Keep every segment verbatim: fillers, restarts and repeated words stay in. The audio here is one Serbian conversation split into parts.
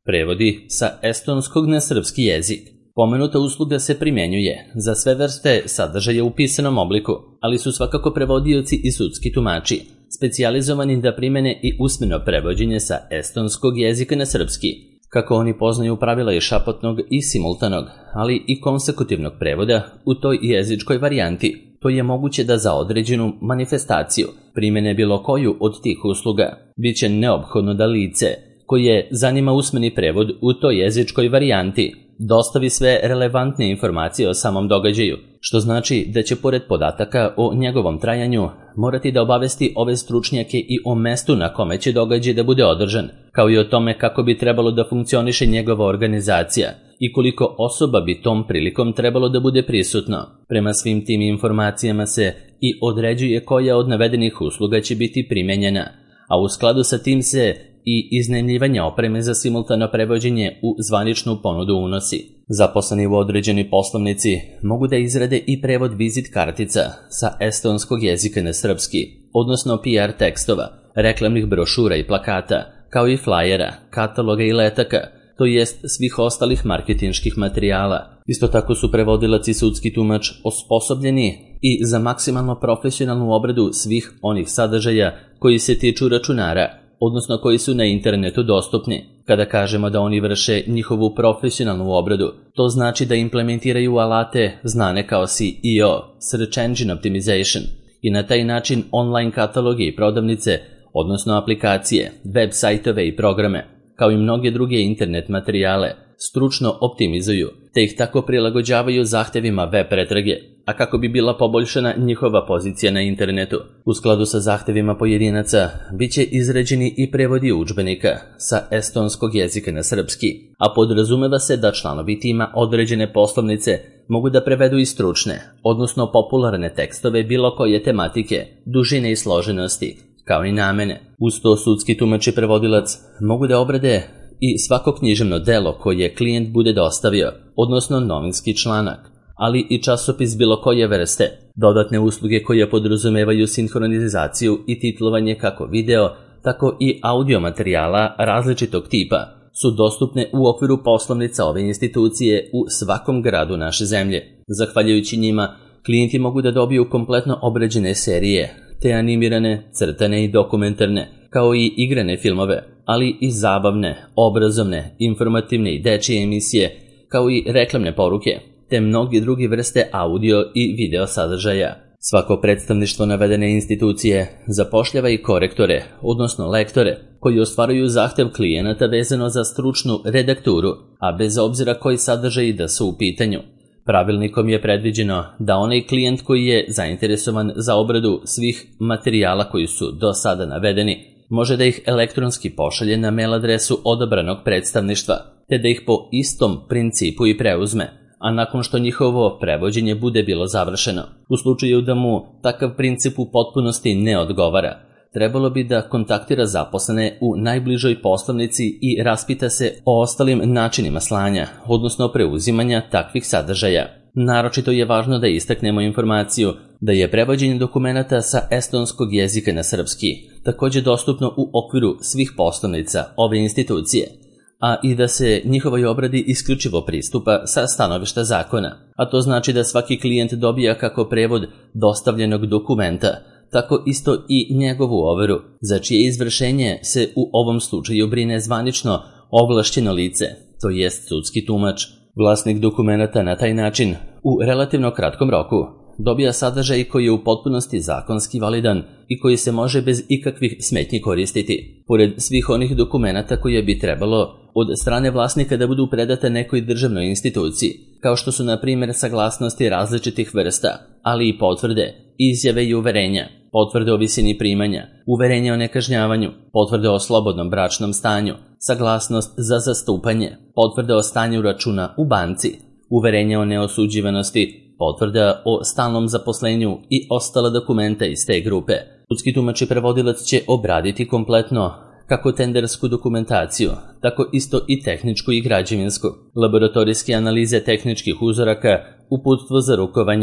Prevodi sa estonskog na srpski jezik. Pomenuta usluga se primjenjuje za sve vrste sadržaja u pisanom obliku, ali su svakako prevodioci i sudski tumači, specijalizovani da primene i usmeno prevođenje sa estonskog jezika na srpski, kako oni poznaju pravila i šapotnog i simultanog, ali i konsekutivnog prevoda u toj jezičkoj varijanti. To je moguće da za određenu manifestaciju primene bilo koju od tih usluga. Biće neophodno da lice koje zanima usmeni prevod u toj jezičkoj varijanti dostavi sve relevantne informacije o samom događaju, što znači da će pored podataka o njegovom trajanju morati da obavesti ove stručnjake i o mestu na kome će događaj da bude održan, kao i o tome kako bi trebalo da funkcioniše njegova organizacija i koliko osoba bi tom prilikom trebalo da bude prisutno. Prema svim tim informacijama se i određuje koja od navedenih usluga će biti primenjena, a u skladu sa tim se i iznajmljivanje opreme za simultano prevođenje u zvaničnu ponudu unosi. Zaposleni u određenoj poslovnici mogu da izrade i prevod vizit kartica sa estonskog jezika na srpski, odnosno P R tekstova, reklamnih brošura i plakata, kao i flajera, kataloga i letaka, to jest svih ostalih marketinških materijala. Isto tako su prevodilac i sudski tumač osposobljeni i za maksimalno profesionalnu obradu svih onih sadržaja koji se tiču računara, odnosno koji su na internetu dostupni. Kada kažemo da oni vrše njihovu profesionalnu obradu, to znači da implementiraju alate znane kao S E O, Search Engine Optimization, i na taj način online kataloge i prodavnice, odnosno aplikacije, web sajtove i programe, kao i mnoge druge internet materijale, stručno optimizuju, te ih tako prilagođavaju zahtevima web pretrage, a kako bi bila poboljšana njihova pozicija na internetu. U skladu sa zahtevima pojedinaca, bit će izrađeni i prevodi udžbenika sa estonskog jezika na srpski, a podrazumeva se da članovi tima određene poslovnice mogu da prevedu i stručne, odnosno popularne tekstove bilo koje tematike, dužine i složenosti, kao i namene. Uz to sudski tumač i prevodilac mogu da obrade i svako književno delo koje klijent bude dostavio, odnosno novinski članak, ali i časopis bilo koje vrste. Dodatne usluge koje podrazumevaju sinhronizaciju i titlovanje kako video, tako i audio materijala različitog tipa su dostupne u okviru poslovnica ove institucije u svakom gradu naše zemlje. Zahvaljujući njima, klijenti mogu da dobiju kompletno obrađene serije, te animirane, crtane i dokumentarne, kao i igrane filmove, ali i zabavne, obrazovne, informativne i dečije emisije, kao i reklamne poruke, te mnogi drugi vrste audio i video sadržaja. Svako predstavništvo navedene institucije zapošljava i korektore, odnosno lektore, koji ostvaruju zahtev klijenata vezano za stručnu redakturu, a bez obzira koji sadržaji da su u pitanju. Pravilnikom je predviđeno da onaj klijent koji je zainteresovan za obradu svih materijala koji su do sada navedeni, može da ih elektronski pošalje na mail adresu odabranog predstavništva, te da ih po istom principu i preuzme, a nakon što njihovo prevođenje bude bilo završeno. U slučaju da mu takav princip u potpunosti ne odgovara, trebalo bi da kontaktira zaposlene u najbližoj poslovnici i raspita se o ostalim načinima slanja, odnosno preuzimanja takvih sadržaja. Naročito je važno da istaknemo informaciju da je prevođenje dokumenata sa estonskog jezika na srpski također dostupno u okviru svih poslovnica ove institucije, a i da se njihovoj obradi isključivo pristupa sa stanovišta zakona, a to znači da svaki klijent dobija kako prevod dostavljenog dokumenta, tako isto i njegovu overu, za čije izvršenje se u ovom slučaju brine zvanično ovlašćeno lice, to jest sudski tumač. Vlasnik dokumenata na taj način, u relativno kratkom roku, dobija sadržaj koji je u potpunosti zakonski validan i koji se može bez ikakvih smetnji koristiti. Pored svih onih dokumenata koje bi trebalo od strane vlasnika da budu predate nekoj državnoj instituciji, kao što su na primjer saglasnosti različitih vrsta, ali i potvrde, izjave i uverenja, potvrde o visini primanja, uverenje o nekažnjavanju, potvrde o slobodnom bračnom stanju, saglasnost za zastupanje, potvrde o stanju računa u banci, uverenje o neosuđivanosti, potvrda o stalnom zaposlenju i ostala dokumenta iz te grupe. Sudski tumač i prevodilac će obraditi kompletno kako tendersku dokumentaciju, tako isto i tehničku i građevinsku, laboratorijske analize tehničkih uzoraka, uputstvo za rukovanje,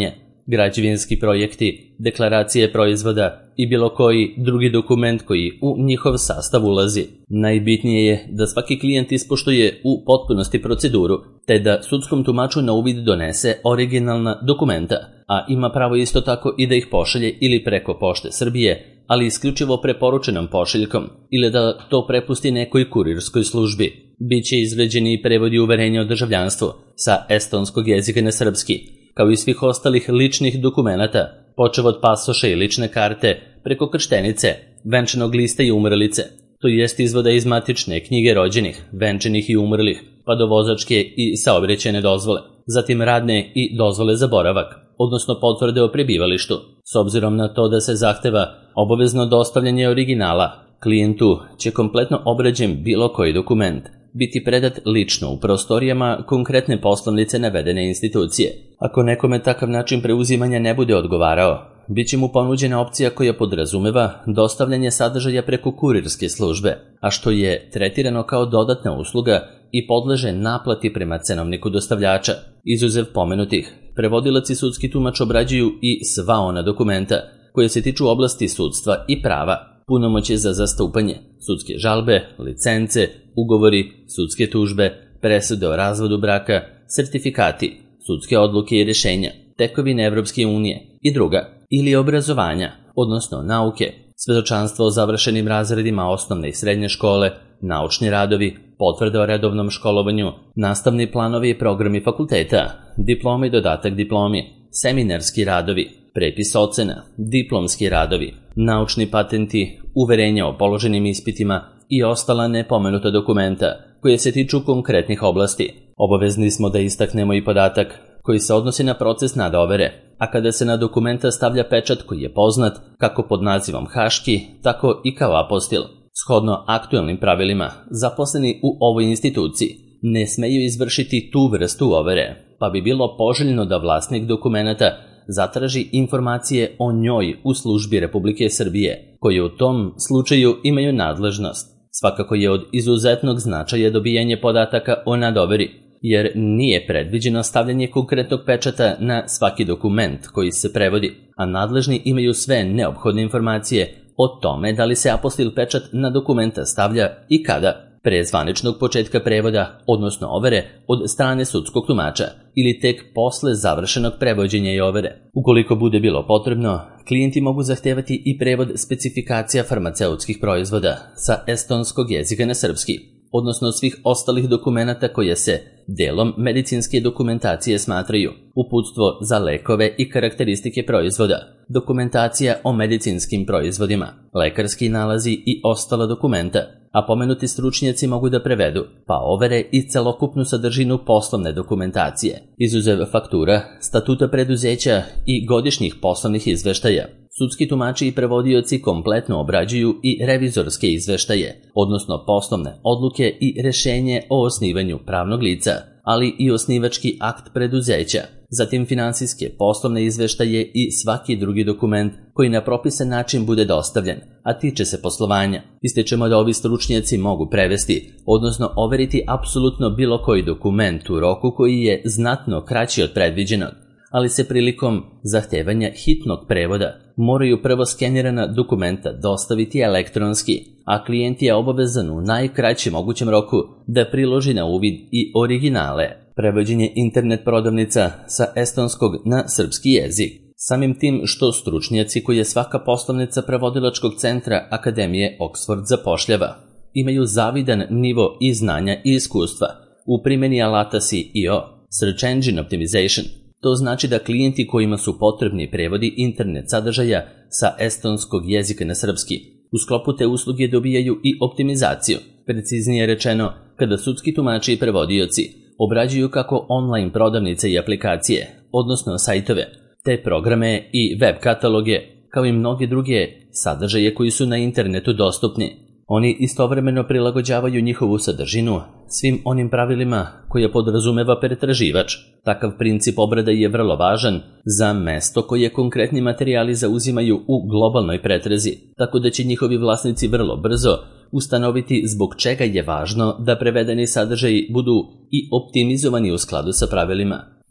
građevinski projekti, deklaracije proizvoda i bilo koji drugi dokument koji u njihov sastav ulazi. Najbitnije je da svaki klijent ispoštuje u potpunosti proceduru, te da sudskom tumaču na uvid donese originalna dokumenta, a ima pravo isto tako i da ih pošalje ili preko Pošte Srbije, ali isključivo preporučenom pošiljkom, ili da to prepusti nekoj kurirskoj službi. Biće izrađeni i prevodi uverenja o državljanstvu sa estonskog jezika na srpski, kao i svih ostalih ličnih dokumenata, počev od pasoša i lične karte, preko krštenice, venčanog lista i umrlice, to jest izvoda iz matične knjige rođenih, venčanih i umrlih, pa do vozačke i saobraćajne dozvole, zatim radne i dozvole za boravak, odnosno potvrde o prebivalištu. S obzirom na to da se zahteva obavezno dostavljanje originala, klijentu će kompletno obrađen bilo koji dokument biti predat lično u prostorijama konkretne poslovnice navedene institucije. Ako nekome takav način preuzimanja ne bude odgovarao, bit će mu ponuđena opcija koja podrazumeva dostavljanje sadržaja preko kurirske službe, a što je tretirano kao dodatna usluga i podleže naplati prema cenovniku dostavljača. Izuzev pomenutih, prevodilac i sudski tumač obrađuju i sva ona dokumenta koje se tiču oblasti sudstva i prava, punomoćje za zastupanje, sudske žalbe, licence, ugovori, sudske tužbe, presude o razvodu braka, sertifikati, sudske odluke i rješenja, tekovine Evropske unije i druga, ili obrazovanja, odnosno nauke, svedočanstvo o završenim razredima osnovne i srednje škole, naučni radovi, potvrde o redovnom školovanju, nastavni planovi i programi fakulteta, diploma i dodatak diplomi, seminarski radovi, prepis ocena, diplomski radovi, naučni patenti, uverenja o položenim ispitima i ostala nepomenuta dokumenta koje se tiču konkretnih oblasti. Obavezni smo da istaknemo i podatak koji se odnosi na proces nadovere, a kada se na dokumenta stavlja pečat koji je poznat kako pod nazivom haški, tako i kao apostil. Shodno aktuelnim pravilima, zaposleni u ovoj instituciji ne smeju izvršiti tu vrstu overe, pa bi bilo poželjno da vlasnik dokumenta zatraži informacije o njoj u službi Republike Srbije, koje u tom slučaju imaju nadležnost. Svakako je od izuzetnog značaja dobijanje podataka o nadoveri, jer nije predviđeno stavljanje konkretnog pečata na svaki dokument koji se prevodi, a nadležni imaju sve neophodne informacije o tome da li se apostil pečat na dokumenta stavlja i kada, pre zvaničnog početka prevoda, odnosno overe, od strane sudskog tumača, ili tek posle završenog prevođenja i overe. Ukoliko bude bilo potrebno, klijenti mogu zahtevati i prevod specifikacija farmaceutskih proizvoda sa estonskog jezika na srpski, odnosno svih ostalih dokumenata koje se delom medicinske dokumentacije smatraju: uputstvo za lekove i karakteristike proizvoda, dokumentacija o medicinskim proizvodima, lekarski nalazi i ostala dokumenta, a pomenuti stručnjaci mogu da prevedu, pa overe i celokupnu sadržinu poslovne dokumentacije, izuzev faktura, statuta preduzeća i godišnjih poslovnih izveštaja. Sudski tumači i prevodioci kompletno obrađuju i revizorske izveštaje, odnosno poslovne odluke i rešenje o osnivanju pravnog lica, ali i osnivački akt preduzeća, zatim finansijske poslovne izveštaje i svaki drugi dokument koji na propisan način bude dostavljen, a tiče se poslovanja. Ističemo da ovi stručnjaci mogu prevesti, odnosno overiti apsolutno bilo koji dokument u roku koji je znatno kraći od predviđenog, ali se prilikom zahtevanja hitnog prevoda moraju prvo skenirana dokumenta dostaviti elektronski, a klijent je obavezan u najkraćem mogućem roku da priloži na uvid i originale. Prevođenje internet prodavnica sa estonskog na srpski jezik. Samim tim što stručnjaci koje svaka poslovnica prevodilačkog centra Akademije Oxford zapošljava imaju zavidan nivo i znanja i iskustva u primjeni alata S E O, Search Engine Optimization. To znači da klijenti kojima su potrebni prevodi internet sadržaja sa estonskog jezika na srpski u sklopu te usluge dobijaju i optimizaciju, preciznije rečeno kada sudski tumači i prevodioci obrađuju kako online prodavnice i aplikacije, odnosno sajtove, te programe i web kataloge, kao i mnoge druge sadržaje koji su na internetu dostupni. Oni istovremeno prilagođavaju njihovu sadržinu svim onim pravilima koje podrazumeva pretraživač. Takav princip obrade je vrlo važan za mesto koje konkretni materijali zauzimaju u globalnoj pretrazi, tako da će njihovi vlasnici vrlo brzo ustanoviti zbog čega je važno da prevedeni sadržaji budu i optimizovani u skladu sa pravilima.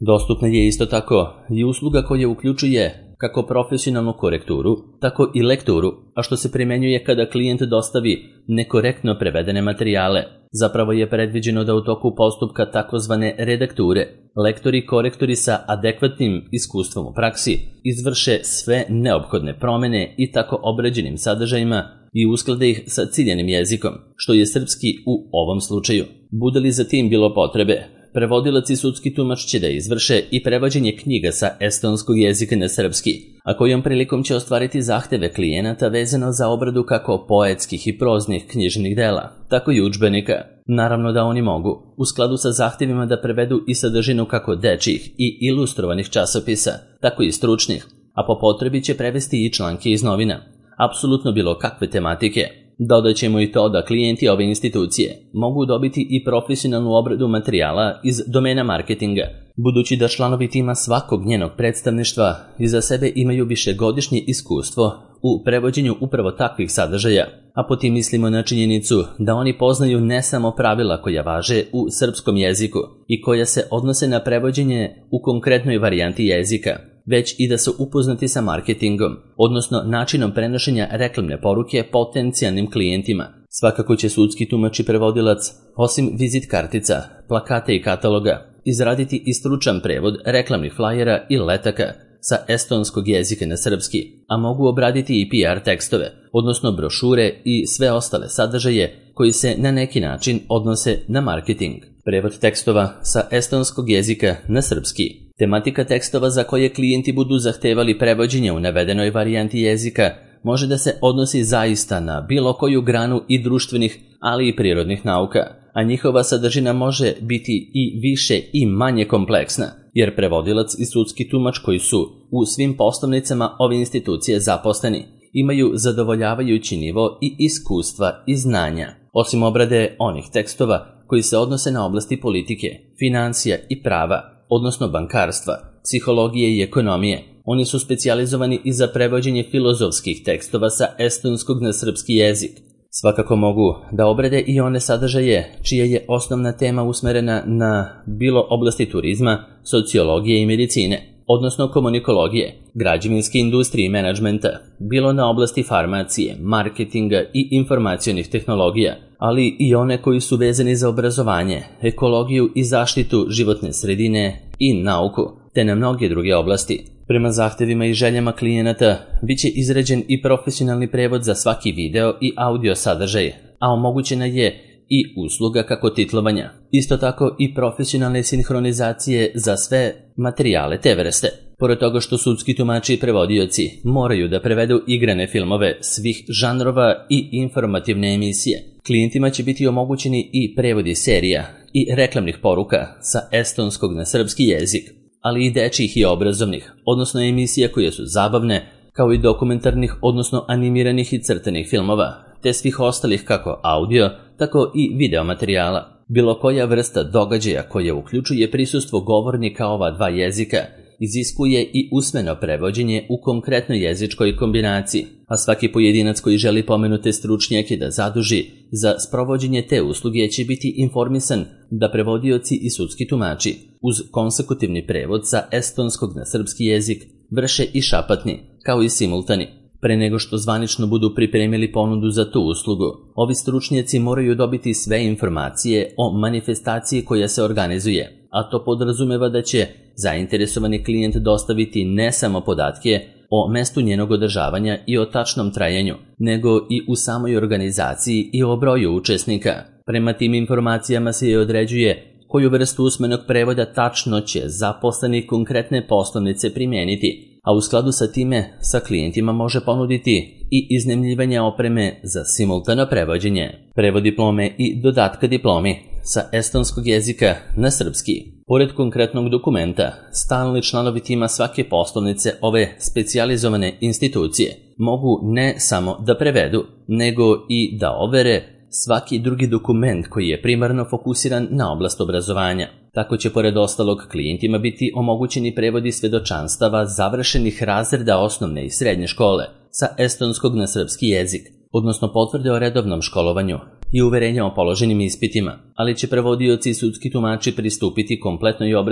Dostupna je isto tako i usluga koja uključuje kako profesionalnu korekturu, tako i lekturu, a što se primenjuje kada klijent dostavi nekorektno prevedene materijale. Zapravo je predviđeno da u toku postupka takozvane redakture, lektori i korektori sa adekvatnim iskustvom u praksi izvrše sve neophodne promene i tako obrađenim sadržajima i usklade ih sa ciljanim jezikom, što je srpski u ovom slučaju. Bude li za tim bilo potrebe, prevodilac i sudski tumač će da izvrše i prevođenje knjiga sa estonskog jezika na srpski, a kojom prilikom će ostvariti zahteve klijenata vezano za obradu kako poetskih i proznih knjižnih dela, tako i udžbenika. Naravno da oni mogu, u skladu sa zahtevima, da prevedu i sadržinu kako dečjih i ilustrovanih časopisa, tako i stručnih, a po potrebi će prevesti i članke iz novina, apsolutno bilo kakve tematike. Dodat ćemo i to da klijenti ove institucije mogu dobiti i profesionalnu obradu materijala iz domena marketinga, budući da članovi tima svakog njenog predstavništva iza sebe imaju višegodišnje iskustvo u prevođenju upravo takvih sadržaja, a po tim mislimo na činjenicu da oni poznaju ne samo pravila koja važe u srpskom jeziku i koja se odnose na prevođenje u konkretnoj varijanti jezika, već i da su upoznati sa marketingom, odnosno načinom prenošenja reklamne poruke potencijalnim klijentima. Svakako će sudski tumač i prevodilac, osim vizit kartica, plakata i kataloga, izraditi i stručan prevod reklamnih flajera i letaka sa estonskog jezika na srpski, a mogu obraditi i P R tekstove, odnosno brošure i sve ostale sadržaje koji se na neki način odnose na marketing. Prevod tekstova sa estonskog jezika na srpski. Tematika tekstova za koje klijenti budu zahtevali prevođenje u navedenoj varijanti jezika može da se odnosi zaista na bilo koju granu i društvenih, ali i prirodnih nauka, a njihova sadržina može biti i više i manje kompleksna, jer prevodilac i sudski tumač koji su u svim poslovnicama ove institucije zaposleni imaju zadovoljavajući nivo i iskustva i znanja, osim obrade onih tekstova koji se odnose na oblasti politike, financija i prava, odnosno bankarstva, psihologije i ekonomije. Oni su specijalizovani i za prevođenje filozofskih tekstova sa estonskog na srpski jezik. Svakako mogu da obrade i one sadržaje čija je osnovna tema usmerena na bilo oblasti turizma, sociologije i medicine, odnosno komunikologije, građevinske industrije i menadžmenta, bilo na oblasti farmacije, marketinga i informacionih tehnologija, ali i one koji su vezani za obrazovanje, ekologiju i zaštitu životne sredine i nauku, te na mnoge druge oblasti. Prema zahtevima i željama klijenata biće izrađen i profesionalni prevod za svaki video i audio sadržaj, a omogućena je i usluga kako titlovanja, isto tako i profesionalne sinhronizacije za sve materijale te vrste. Pored toga što sudski tumači i prevodioci moraju da prevedu igrane filmove svih žanrova i informativne emisije, klijentima će biti omogućeni i prevodi serija i reklamnih poruka sa estonskog na srpski jezik, ali i dečjih i obrazovnih, odnosno emisija koje su zabavne, kao i dokumentarnih, odnosno animiranih i crtanih filmova, te svih ostalih kako audio, tako i video materijala. Bilo koja vrsta događaja koja uključuje prisustvo govornika ova dva jezika iziskuje i usmeno prevođenje u konkretnoj jezičkoj kombinaciji, a svaki pojedinac koji želi pomenute stručnjake da zaduži za sprovođenje te usluge će biti informisan da prevodioci i sudski tumači uz konsekutivni prevod sa estonskog na srpski jezik vrše i šapatni, kao i simultani. Pre nego što zvanično budu pripremili ponudu za tu uslugu, ovi stručnjaci moraju dobiti sve informacije o manifestaciji koja se organizuje, a to podrazumeva da će zainteresovani klijent dostaviti ne samo podatke o mestu njenog održavanja i o tačnom trajanju, nego i u samoj organizaciji i o broju učesnika. Prema tim informacijama se određuje koju vrstu usmenog prevoda tačno će zaposleni konkretne poslovnice primijeniti, a u skladu sa time sa klijentima može ponuditi i iznajmljivanje opreme za simultano prevođenje, prevod diplome i dodatka diplomi sa estonskog jezika na srpski. Pored konkretnog dokumenta, stalni članovi tima svake poslovnice ove specijalizovane institucije mogu ne samo da prevedu, nego i da overe svaki drugi dokument koji je primarno fokusiran na oblast obrazovanja. Tako će pored ostalog klijentima biti omogućeni prevodi svedočanstava završenih razreda osnovne i srednje škole sa estonskog na srpski jezik, odnosno potvrde o redovnom školovanju i uverenja o položenim ispitima, ali će prevodioci i sudski tumači pristupiti kompletnoj obradi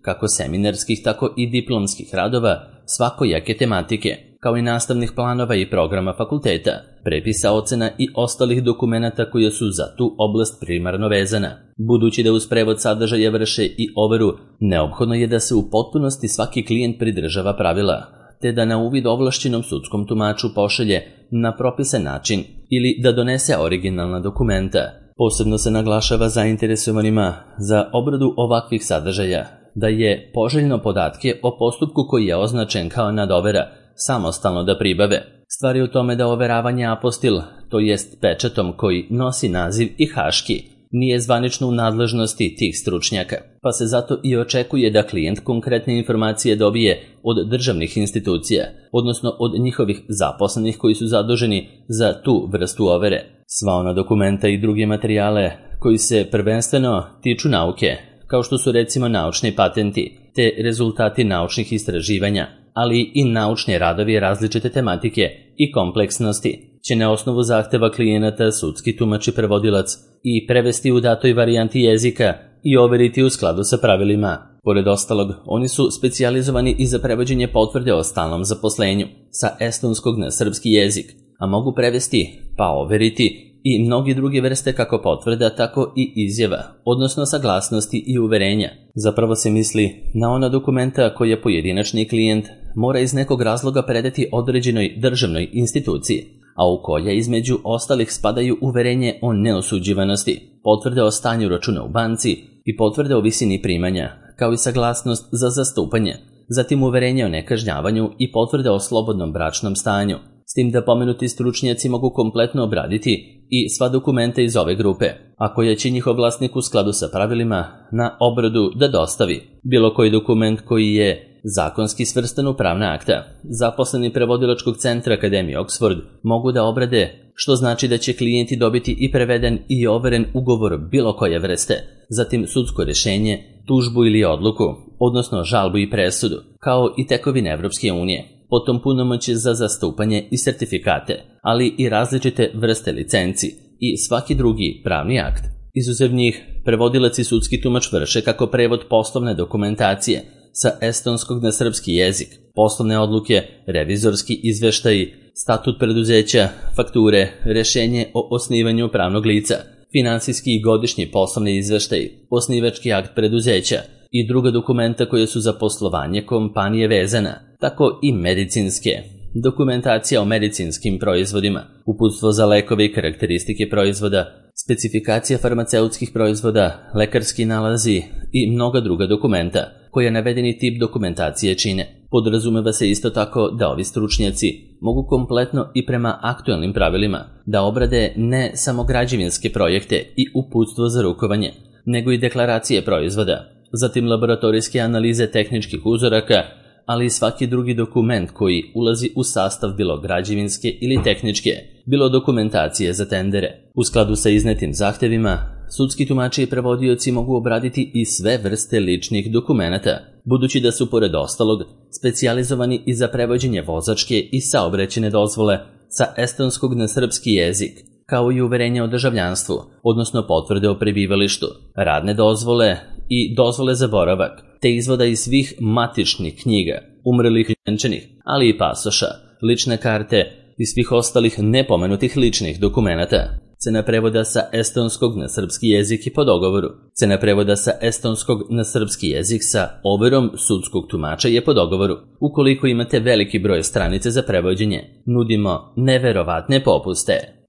kako seminarskih, tako i diplomskih radova svakojake tematike, kao i nastavnih planova i programa fakulteta, prepisa ocena i ostalih dokumenata koja su za tu oblast primarno vezana. Budući da uz prevod sadržaja vrše i overu, neophodno je da se u potpunosti svaki klijent pridržava pravila, te da na uvid ovlašćenom sudskom tumaču pošalje na propisan način ili da donese originalna dokumenta. Posebno se naglašava zainteresovanima za obradu ovakvih sadržaja da je poželjno podatke o postupku koji je označen kao nadovera samostalno da pribave. Stvar je u tome da overavanje apostil, to jest pečatom koji nosi naziv i haški, nije zvanično u nadležnosti tih stručnjaka, pa se zato i očekuje da klijent konkretne informacije dobije od državnih institucija, odnosno od njihovih zaposlenih koji su zaduženi za tu vrstu overe. Sva ona dokumenta i druge materijale koji se prvenstveno tiču nauke, kao što su recimo naučni patenti, te rezultati naučnih istraživanja, ali i naučni radovi različite tematike i kompleksnosti, će na osnovu zahteva klijenata sudski tumač i prevodilac i prevesti u datoj varijanti jezika i overiti u skladu sa pravilima. Pored ostalog, oni su specijalizovani i za prevođenje potvrde o stalnom zaposlenju sa estonskog na srpski jezik, a mogu prevesti pa overiti i mnogi druge vrste kako potvrda, tako i izjava, odnosno saglasnosti i uverenja. Zapravo se misli na ona dokumenta koje pojedinačni klijent mora iz nekog razloga predati određenoj državnoj instituciji, a u koja između ostalih spadaju uverenje o neosuđivanosti, potvrde o stanju računa u banci i potvrde o visini primanja, kao i saglasnost za zastupanje, zatim uverenje o nekažnjavanju i potvrde o slobodnom bračnom stanju, s tim da pomenuti stručnjaci mogu kompletno obraditi i sva dokumenta iz ove grupe, a koja će njihov vlasnik u skladu sa pravilima na obradu da dostavi. Bilo koji dokument koji je zakonski svrstan u pravna akta, zaposleni prevodilačkog centra Akademije Oxford mogu da obrade, što znači da će klijenti dobiti i preveden i overen ugovor bilo koje vrste, zatim sudsko rešenje, tužbu ili odluku, odnosno žalbu i presudu, kao i tekovine Evropske unije, potom punomoćje za zastupanje i sertifikate, ali i različite vrste licenci i svaki drugi pravni akt. Izuzev njih, prevodilac i sudski tumač vrše kako prevod poslovne dokumentacije sa estonskog na srpski jezik, poslovne odluke, revizorski izveštaji, statut preduzeća, fakture, rešenje o osnivanju pravnog lica, finansijski i godišnji poslovni izveštaj, osnivački akt preduzeća i druga dokumenta koje su za poslovanje kompanije vezana, tako i medicinske. Dokumentacija o medicinskim proizvodima, uputstvo za lekove i karakteristike proizvoda, specifikacija farmaceutskih proizvoda, lekarski nalazi i mnoga druga dokumenta, koja navedeni tip dokumentacije čine. Podrazumeva se isto tako da ovi stručnjaci mogu kompletno i prema aktuelnim pravilima da obrade ne samo građevinske projekte i uputstvo za rukovanje, nego i deklaracije proizvoda, zatim laboratorijske analize tehničkih uzoraka, ali i svaki drugi dokument koji ulazi u sastav bilo građevinske ili tehničke, bilo dokumentacije za tendere. U skladu sa iznetim zahtevima, sudski tumači i prevodioci mogu obraditi i sve vrste ličnih dokumenata, budući da su pored ostalog specijalizovani i za prevođenje vozačke i saobraćajne dozvole sa estonskog na srpski jezik, kao i uverenje o državljanstvu, odnosno potvrde o prebivalištu, radne dozvole i dozvole za boravak, te izvoda iz svih matičnih knjiga, umrlih i ljenčanih, ali i pasoša, lične karte i svih ostalih nepomenutih ličnih dokumenata. Cena prevoda sa estonskog na srpski jezik je po dogovoru. Cena prevoda sa estonskog na srpski jezik sa overom sudskog tumača je po dogovoru. Ukoliko imate veliki broj stranice za prevođenje, nudimo neverovatne popuste.